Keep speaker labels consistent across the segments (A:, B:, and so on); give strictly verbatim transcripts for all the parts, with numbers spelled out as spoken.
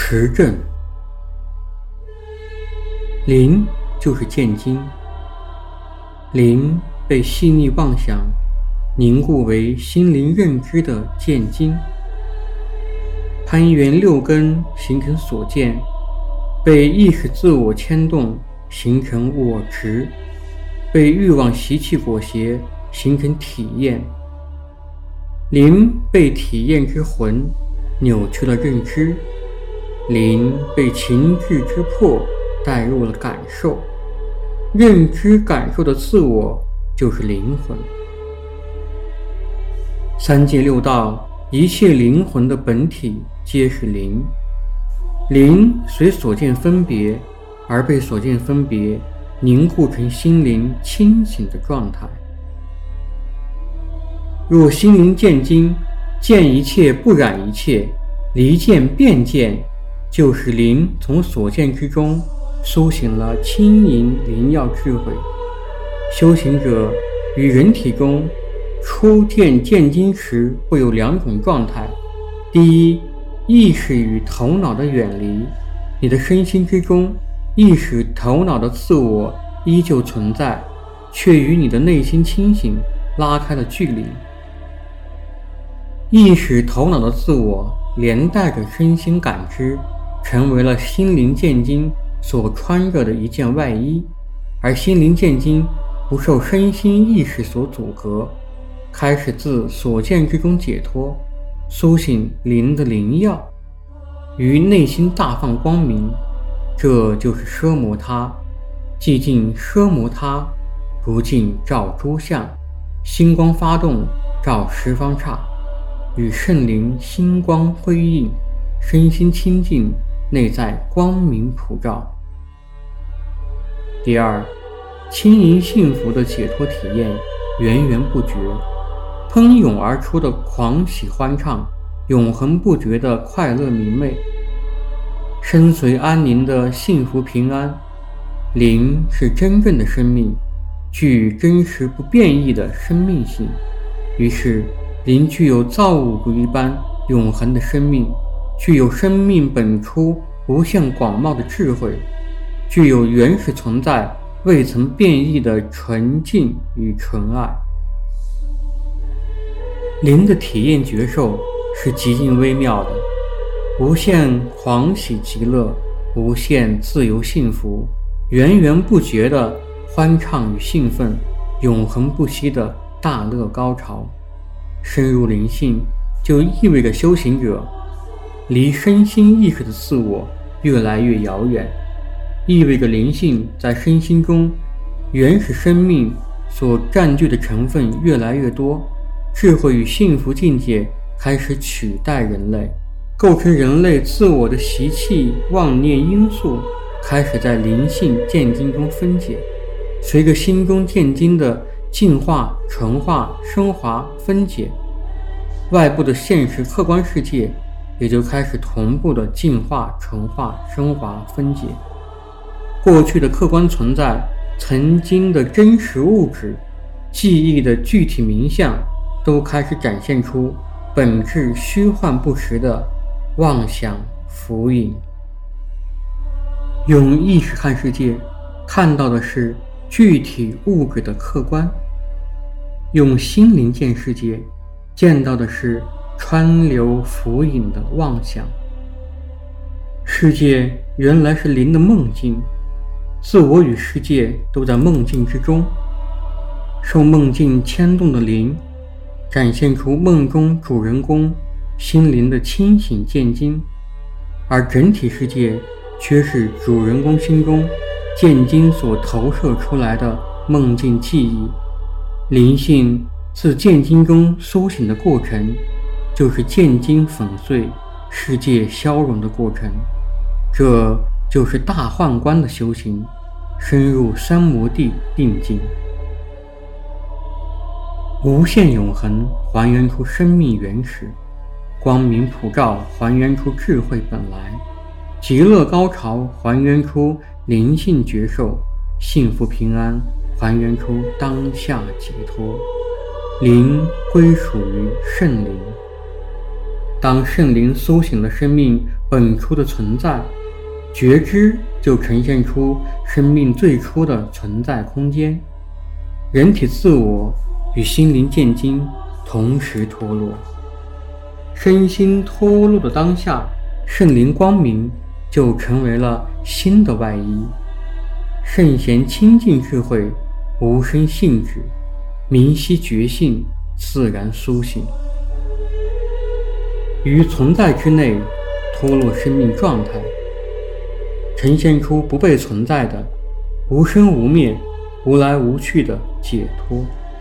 A: 持证。灵就是见精，灵被细腻妄想凝固为心灵认知的见精，攀缘六根形成所见，被意识自我牵动形成我执，被欲望习气裹挟形成体验。灵被体验之魂扭曲了认知，灵被情志之魄带入了感受，认知感受的自我就是灵魂。三界六道一切灵魂的本体皆是灵，灵随所见分别而被所见分别凝固成心灵清醒的状态。若心灵见精，见一切不染一切，离见变见，就是灵从所见之中苏醒了轻盈灵耀智慧。修行者于人体中初见见精时会有两种状态，第一，意识与头脑的远离，你的身心之中意识头脑的自我依旧存在，却与你的内心清醒拉开了距离。意识头脑的自我连带着身心感知，成为了心灵见精所穿着的一件外衣，而心灵见精不受身心意识所阻隔，开始自所见之中解脱，苏醒灵的灵耀，于内心大放光明。这就是奢摩他，既尽奢摩他，不尽照诸相，星光发动，照十方刹，与圣灵星光辉映，身心清净，内在光明普照。第二，轻盈幸福的解脱体验源源不绝，喷涌而出的狂喜欢畅，永恒不绝的快乐明媚，深邃安宁的幸福平安。灵是真正的生命，具真实不变异的生命性，于是灵具有造物主一般永恒的生命，具有生命本初无限广袤的智慧，具有原始存在未曾变异的纯净与纯爱。灵的体验觉受是极尽微妙的，无限狂喜极乐，无限自由幸福，源源不绝的欢畅与兴奋，永恒不息的大乐高潮。深入灵性就意味着修行者离身心意识的自我越来越遥远，意味着灵性在身心中原始生命所占据的成分越来越多，智慧与幸福境界开始取代人类，构成人类自我的习气妄念因素开始在灵性见精中分解，随着心中见精的净化、纯化、升华、分解，外部的现实客观世界也就开始同步的净化、纯化、升华、分解。过去的客观存在，曾经的真实物质，记忆的具体名相，都开始展现出本质虚幻不实的妄想浮影。用意识看世界，看到的是具体物质的客观；用心灵见世界，见到的是川流浮影的妄想。世界原来是灵的梦境，自我与世界都在梦境之中，受梦境牵动的灵展现出梦中主人公心灵的清醒见精，而整体世界却是主人公心中见精所投射出来的梦境记忆。灵性自见精中苏醒的过程，就是见精粉碎、世界消融的过程。这就是大幻观的修行，深入三摩地定境。无限永恒还原出生命原始，光明普照还原出智慧本来，极乐高潮还原出灵性觉受，幸福平安还原出当下解脱。灵归属于圣灵，当圣灵苏醒了生命本初的存在，觉知就呈现出生命最初的存在空间。人体自我与心灵见经同时脱落，身心脱落的当下，圣灵光明就成为了新的外衣。圣贤清净智慧，无生性质，明晰觉性，自然苏醒。于存在之内脱落生命状态，呈现出不被存在的无生无灭、无来无去的解脱。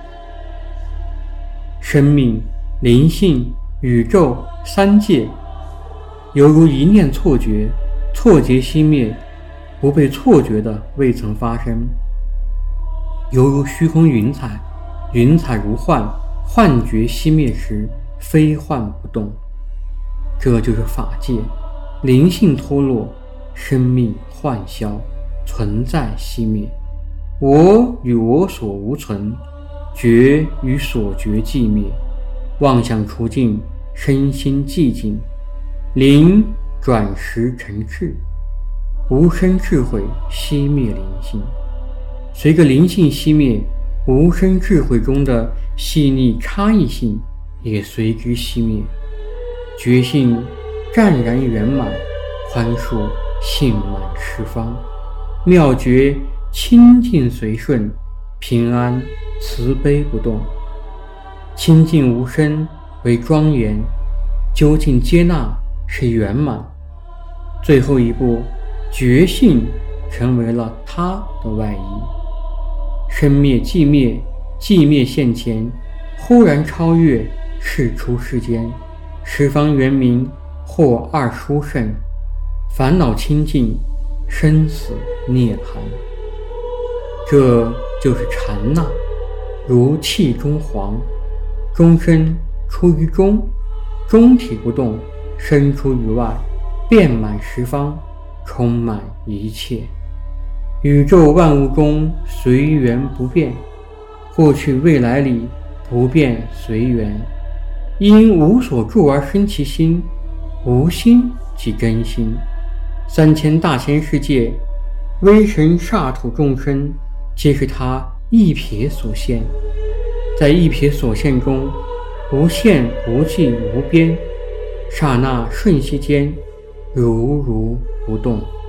A: 生命、灵性、宇宙三界，犹如一念错觉，错觉熄灭，不被错觉的未曾发生。犹如虚空云彩，云彩如幻，幻觉熄灭时非幻不动。这就是法界，灵性脱落，生命幻消，存在熄灭，我与我所无存，觉与所觉寂灭，妄想除尽，身心寂静，灵转识成智，无生智慧熄灭灵性。随着灵性熄灭，无生智慧中的细腻差异性也随之熄灭，觉性湛然圆满，宽恕性满十方，妙觉清净随顺，平安慈悲不动。清净无声为庄严，究竟接纳是圆满。最后一步，觉性成为了他的外衣。生灭寂灭，寂灭现前，忽然超越，世出世间，十方圆明，或二殊胜，烦恼清净，生死涅槃。这就是禅那，如气中黄，终身出于中，中体不动，生出于外，遍满十方，充满一切。宇宙万物中随缘不变，过去未来里不变随缘。因无所住而生其心，无心即真心。三千大千世界，微尘刹土众生，皆是他一瞥所现。在一瞥所现中，无限无际无边，刹那瞬息间，如如不动。